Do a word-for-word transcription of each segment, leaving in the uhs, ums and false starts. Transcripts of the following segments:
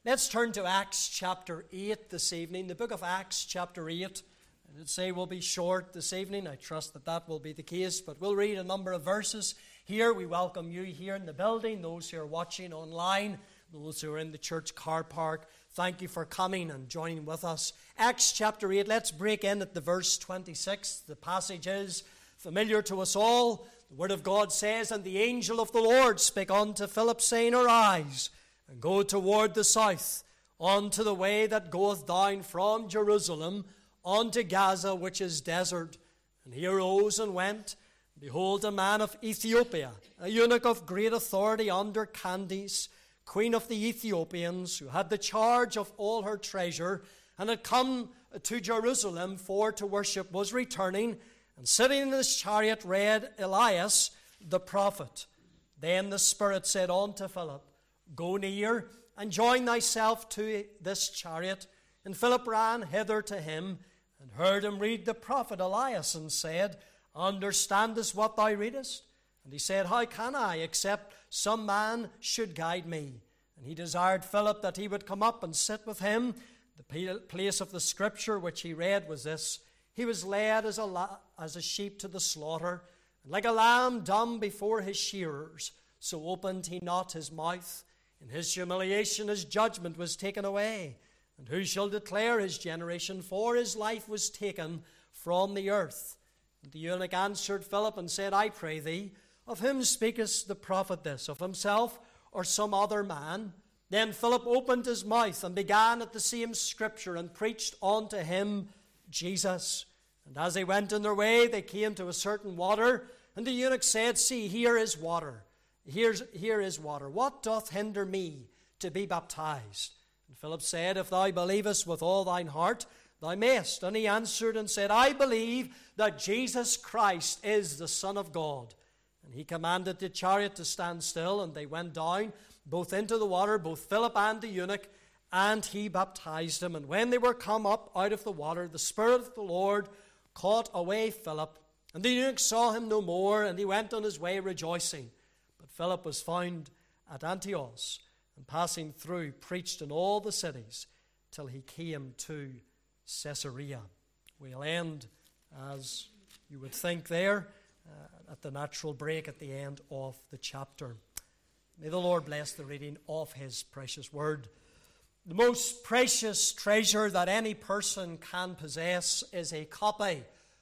Let's turn to Acts chapter eight this evening, the book of Acts chapter eight. I did say we'll be short this evening. I trust that that will be the case, but we'll read a number of verses here. We welcome you here in the building, those who are watching online, those who are in the church car park. Thank you for coming and joining with us. Acts chapter eight, let's break in at the verse twenty-six. The passage is familiar to us all. The Word of God says, "And the angel of the Lord spake unto Philip, saying, Arise, and go toward the south, unto the way that goeth down from Jerusalem unto Gaza, which is desert. And he arose and went. Behold, a man of Ethiopia, a eunuch of great authority under Candace, queen of the Ethiopians, who had the charge of all her treasure, and had come to Jerusalem for to worship, was returning, and sitting in his chariot read Elias the prophet. Then the Spirit said unto Philip, Go near, and join thyself to this chariot. And Philip ran hither to him, and heard him read the prophet Elias, and said, Understandest what thou readest? And he said, How can I, except some man should guide me? And he desired Philip that he would come up and sit with him. The place of the scripture which he read was this: He was led as a, la- as a sheep to the slaughter, and like a lamb dumb before his shearers, so opened he not his mouth. In his humiliation his judgment was taken away. And who shall declare his generation? For his life was taken from the earth. And the eunuch answered Philip and said, I pray thee, of whom speakest the prophet this? Of himself or some other man? Then Philip opened his mouth and began at the same scripture, and preached unto him Jesus. And as they went in their way, they came to a certain water. And the eunuch said, See, here is water. Here's, here is water. What doth hinder me to be baptized? And Philip said, If thou believest with all thine heart, thou mayest. And he answered and said, I believe that Jesus Christ is the Son of God. And he commanded the chariot to stand still, and they went down both into the water, both Philip and the eunuch, and he baptized him. And when they were come up out of the water, the Spirit of the Lord caught away Philip, and the eunuch saw him no more, and he went on his way rejoicing. But Philip was found at Antioch, and passing through, preached in all the cities, till he came to Caesarea. We'll end, as you would think there, uh, at the natural break at the end of the chapter. May the Lord bless the reading of his precious word. The most precious treasure that any person can possess is a copy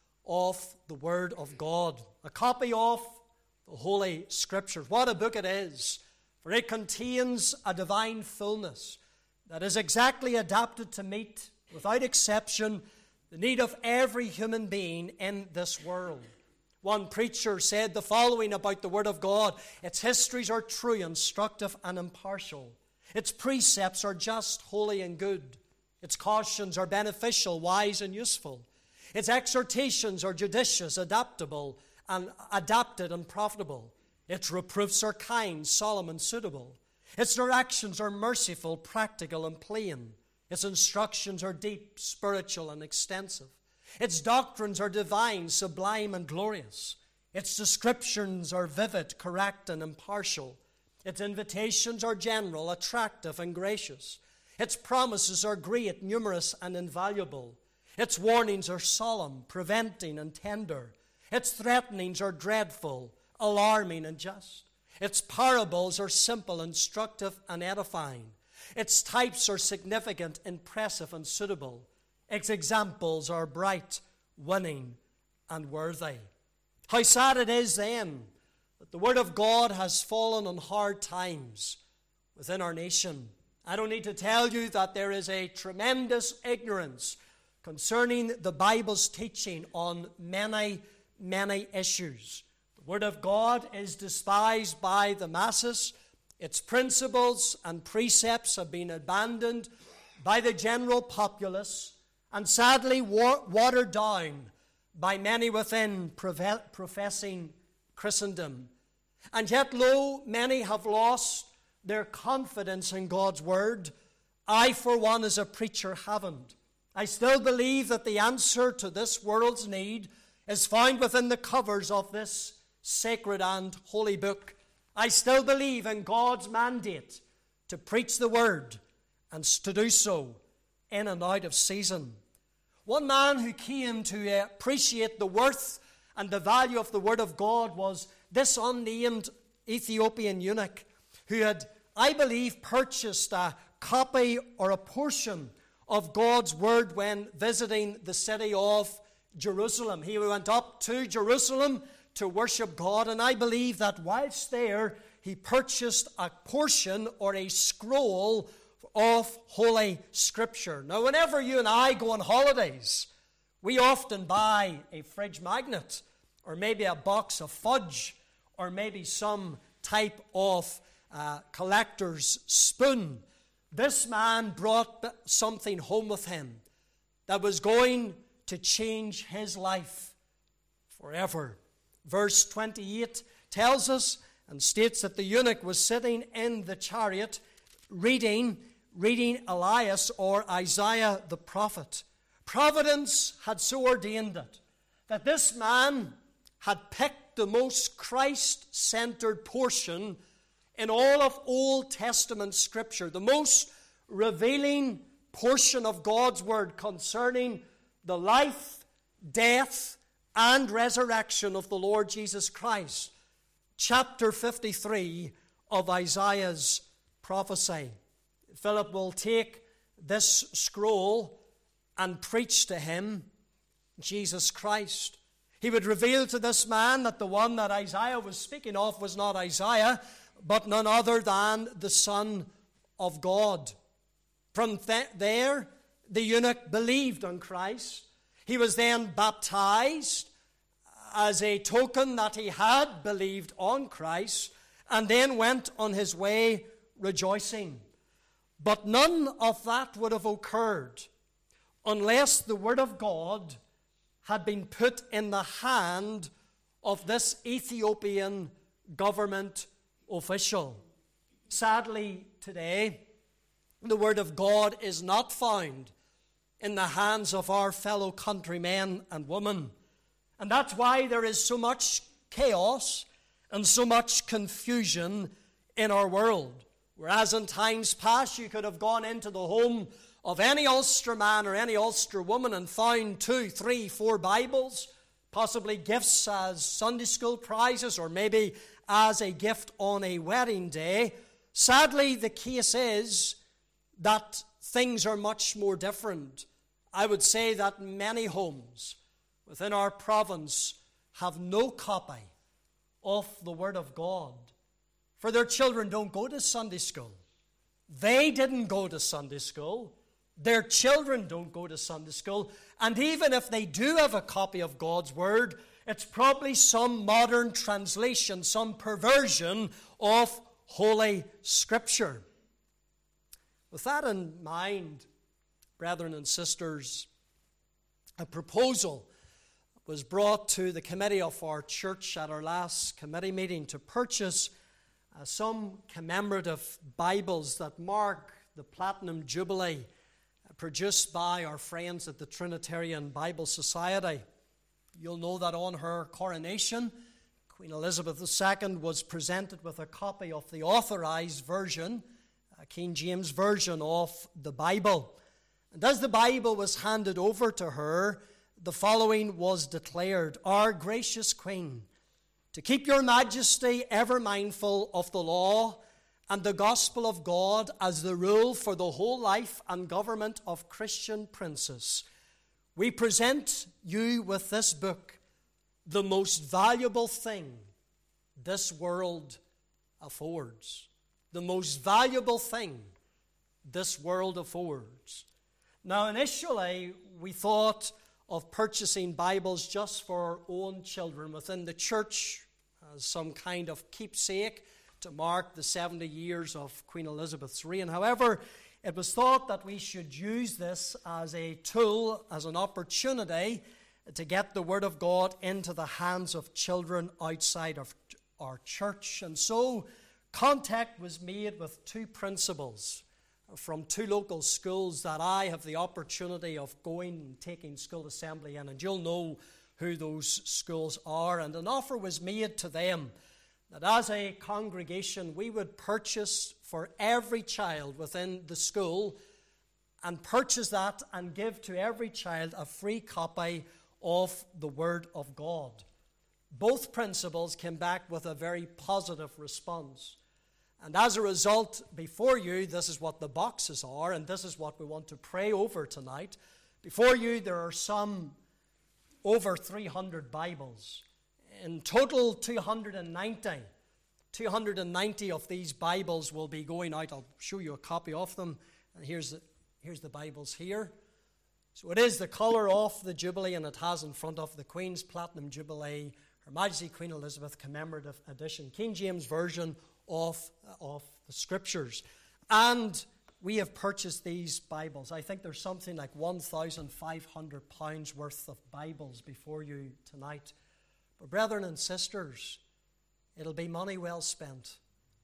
of the Word of God, a copy of the Holy Scriptures. What a book it is, for it contains a divine fullness that is exactly adapted to meet, without exception, the need of every human being in this world. One preacher said the following about the Word of God: Its histories are true, instructive, and impartial. Its precepts are just, holy, and good. Its cautions are beneficial, wise, and useful. Its exhortations are judicious, adaptable, and adapted and profitable. Its reproofs are kind, solemn, and suitable. Its directions are merciful, practical, and plain. Its instructions are deep, spiritual, and extensive. Its doctrines are divine, sublime, and glorious. Its descriptions are vivid, correct, and impartial. Its invitations are general, attractive, and gracious. Its promises are great, numerous, and invaluable. Its warnings are solemn, preventing, and tender. Its threatenings are dreadful, alarming, and just. Its parables are simple, instructive, and edifying. Its types are significant, impressive, and suitable. Its examples are bright, winning, and worthy. How sad it is then that the Word of God has fallen on hard times within our nation. I don't need to tell you that there is a tremendous ignorance concerning the Bible's teaching on many, many issues. The Word of God is despised by the masses. Its principles and precepts have been abandoned by the general populace, and sadly wa- watered down by many within profe- professing Christendom. And yet, lo, many have lost their confidence in God's Word. I, for one, as a preacher, haven't. I still believe that the answer to this world's need is found within the covers of this sacred and holy book. I still believe in God's mandate to preach the Word and to do so in and out of season. One man who came to appreciate the worth and the value of the Word of God was this unnamed Ethiopian eunuch who had, I believe, purchased a copy or a portion of God's Word when visiting the city of Jerusalem. He went up to Jerusalem to worship God, and I believe that whilst there, he purchased a portion or a scroll of Holy Scripture. Now, whenever you and I go on holidays, we often buy a fridge magnet, or maybe a box of fudge, or maybe some type of uh, collector's spoon. This man brought something home with him that was going to change his life forever. Verse twenty-eight tells us and states that the eunuch was sitting in the chariot reading, reading Elias or Isaiah the prophet. Providence had so ordained it that this man had picked the most Christ-centered portion in all of Old Testament Scripture, the most revealing portion of God's Word concerning the life, death, and resurrection of the Lord Jesus Christ. Chapter fifty-three of Isaiah's prophecy. Philip will take this scroll and preach to him Jesus Christ. He would reveal to this man that the one that Isaiah was speaking of was not Isaiah, but none other than the Son of God. From th- there, the eunuch believed on Christ. He was then baptized as a token that he had believed on Christ, and then went on his way rejoicing. But none of that would have occurred unless the Word of God had been put in the hand of this Ethiopian government official. Sadly, today, the Word of God is not found in the hands of our fellow countrymen and women. And that's why there is so much chaos and so much confusion in our world. Whereas in times past you could have gone into the home of any Ulster man or any Ulster woman and found two, three, four Bibles, possibly gifts as Sunday school prizes or maybe as a gift on a wedding day. Sadly, the case is that things are much more different. I would say that many homes within our province have no copy of the Word of God. For their children don't go to Sunday school. They didn't go to Sunday school. Their children don't go to Sunday school. And even if they do have a copy of God's Word, it's probably some modern translation, some perversion of Holy Scripture. With that in mind, brethren and sisters, a proposal was brought to the committee of our church at our last committee meeting to purchase uh, some commemorative Bibles that mark the Platinum Jubilee uh, produced by our friends at the Trinitarian Bible Society. You'll know that on her coronation, Queen Elizabeth the Second was presented with a copy of the authorized version, a King James Version of the Bible. And as the Bible was handed over to her, the following was declared: Our gracious Queen, to keep your majesty ever mindful of the law and the gospel of God as the rule for the whole life and government of Christian princes, we present you with this book, the most valuable thing this world affords. The most valuable thing this world affords. Now, initially, we thought of purchasing Bibles just for our own children within the church as some kind of keepsake to mark the seventy years of Queen Elizabeth's reign. However, it was thought that we should use this as a tool, as an opportunity to get the Word of God into the hands of children outside of our church. And so contact was made with two principals from two local schools that I have the opportunity of going and taking school assembly in, and you'll know who those schools are. And an offer was made to them that as a congregation we would purchase for every child within the school, and purchase that and give to every child a free copy of the Word of God. Both principles came back with a very positive response. And as a result, before you, this is what the boxes are, and this is what we want to pray over tonight. Before you, there are some over three hundred Bibles. In total, two hundred ninety. two hundred ninety of these Bibles will be going out. I'll show you a copy of them. And here's the, here's the Bibles here. So it is the colour of the Jubilee, and it has in front of the Queen's Platinum Jubilee, Her Majesty Queen Elizabeth Commemorative Edition, King James Version of, of the Scriptures. And we have purchased these Bibles. I think there's something like one thousand five hundred pounds worth of Bibles before you tonight. But brethren and sisters, it'll be money well spent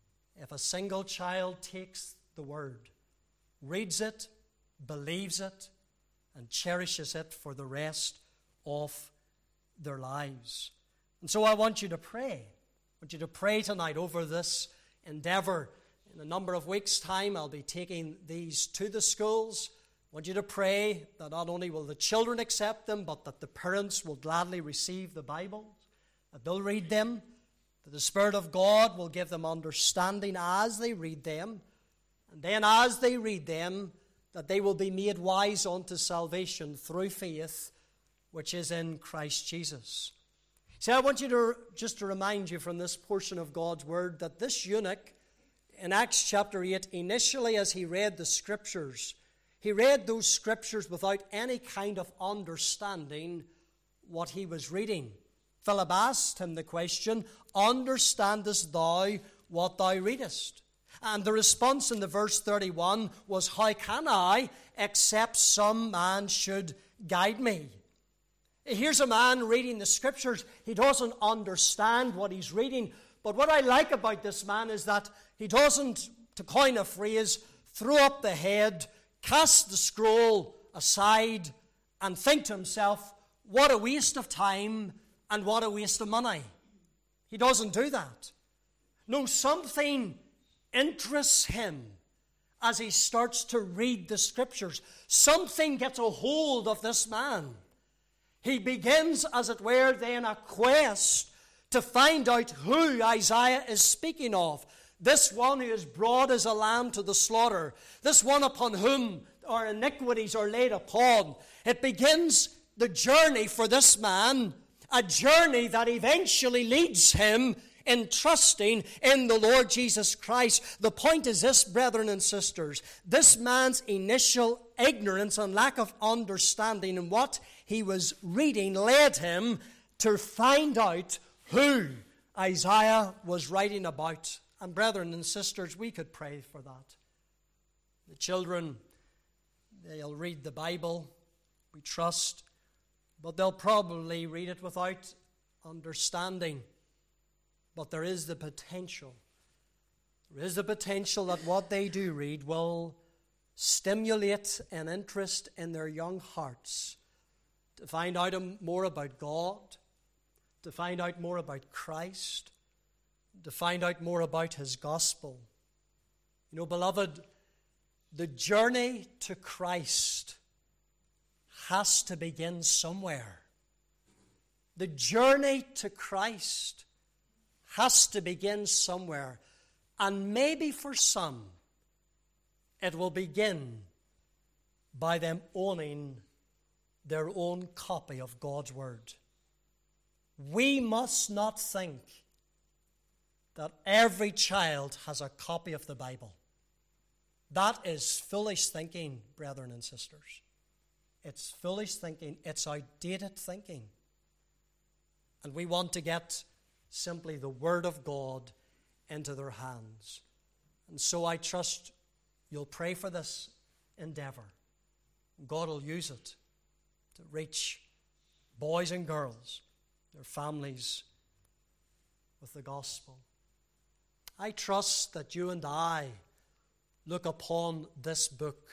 if a single child takes the Word, reads it, believes it, and cherishes it for the rest of their lives. And so I want you to pray. I want you to pray tonight over this endeavor. In a number of weeks' time, I'll be taking these to the schools. I want you to pray that not only will the children accept them, but that the parents will gladly receive the Bibles, that they'll read them, that the Spirit of God will give them understanding as they read them, and then as they read them, that they will be made wise unto salvation through faith, which is in Christ Jesus. See, I want you to just to remind you from this portion of God's Word that this eunuch in Acts chapter eight, initially as he read the Scriptures, he read those Scriptures without any kind of understanding what he was reading. Philip asked him the question, "Understandest thou what thou readest?" And the response in the verse thirty-one was, "How can I, except some man should guide me?" Here's a man reading the Scriptures. He doesn't understand what he's reading. But what I like about this man is that he doesn't, to coin a phrase, throw up the head, cast the scroll aside, and think to himself, what a waste of time and what a waste of money. He doesn't do that. No, something interests him as he starts to read the Scriptures. Something gets a hold of this man. He begins, as it were, then a quest to find out who Isaiah is speaking of. This one who is brought as a lamb to the slaughter. This one upon whom our iniquities are laid upon. It begins the journey for this man, a journey that eventually leads him in trusting in the Lord Jesus Christ. The point is this, brethren and sisters. This man's initial ignorance and lack of understanding in what he was reading led him to find out who Isaiah was writing about. And brethren and sisters, we could pray for that. The children, they'll read the Bible, we trust, but they'll probably read it without understanding. But there is the potential. There is the potential that what they do read will stimulate an interest in their young hearts to find out more about God, to find out more about Christ, to find out more about His gospel. You know, beloved, the journey to Christ has to begin somewhere. The journey to Christ has to begin somewhere. And maybe for some, it will begin by them owning their own copy of God's Word. We must not think that every child has a copy of the Bible. That is foolish thinking, brethren and sisters. It's foolish thinking. It's outdated thinking. And we want to get simply the Word of God into their hands. And so I trust you'll pray for this endeavor. God will use it to reach boys and girls, their families, with the gospel. I trust that you and I look upon this book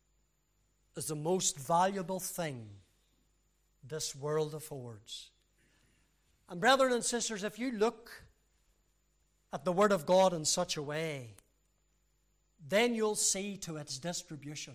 as the most valuable thing this world affords. And brethren and sisters, if you look at the Word of God in such a way, then you'll see to its distribution.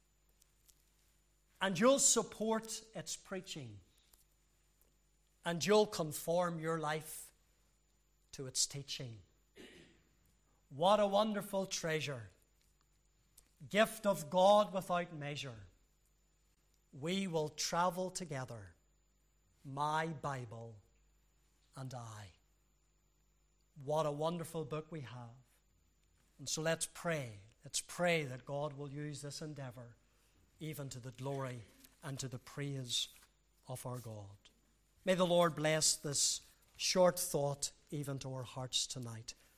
And you'll support its preaching. And you'll conform your life to its teaching. What a wonderful treasure. Gift of God without measure. We will travel together, my Bible and I. What a wonderful book we have. And so let's pray. Let's pray that God will use this endeavor even to the glory and to the praise of our God. May the Lord bless this short thought even to our hearts tonight.